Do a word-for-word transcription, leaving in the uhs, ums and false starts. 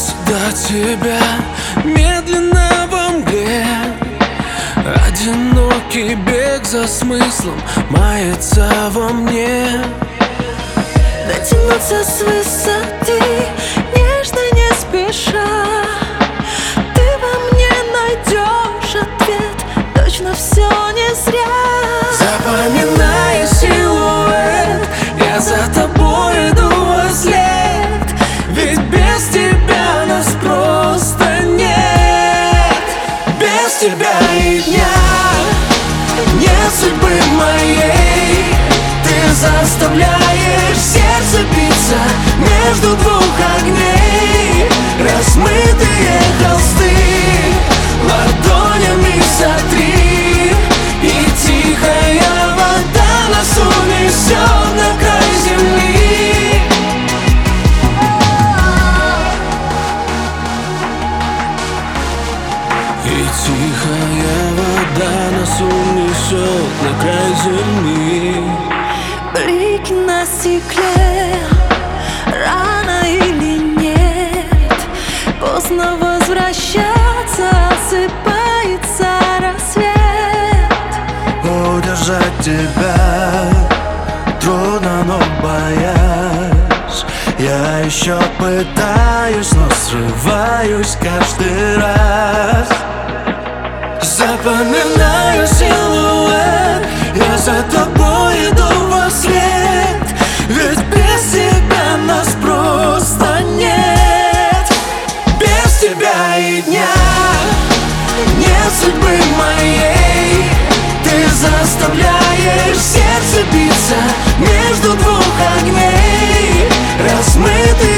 добраться до тебя медленно во мгле. Одинокий бег за смыслом мается во мне. Дотянуться с высоты, нежно, не спеша. Ты во мне найдешь ответ, точно все не зря. Запоминаю силуэт, я за тобой иду вслед. Ведь без тебя нас просто нет. Без тебя и дня нет судьбы моей. Ты заставляешь сердце биться между двух огней. Размытые холсты ладонями сотри, и тихая вода нас унесет на край земли. И тихая вода нас унесет на край земли. Блики на стекле, рано или нет, поздно возвращаться, осыпается рассвет. Удержать тебя трудно, но боясь, я еще пытаюсь, но срываюсь каждый раз. Запоминаю силуэт, я за тобой иду вслед. Ведь без тебя нас просто нет. Без тебя и дня нет судьбы моей. Ты заставляешь сердце биться между двух огней. Размытые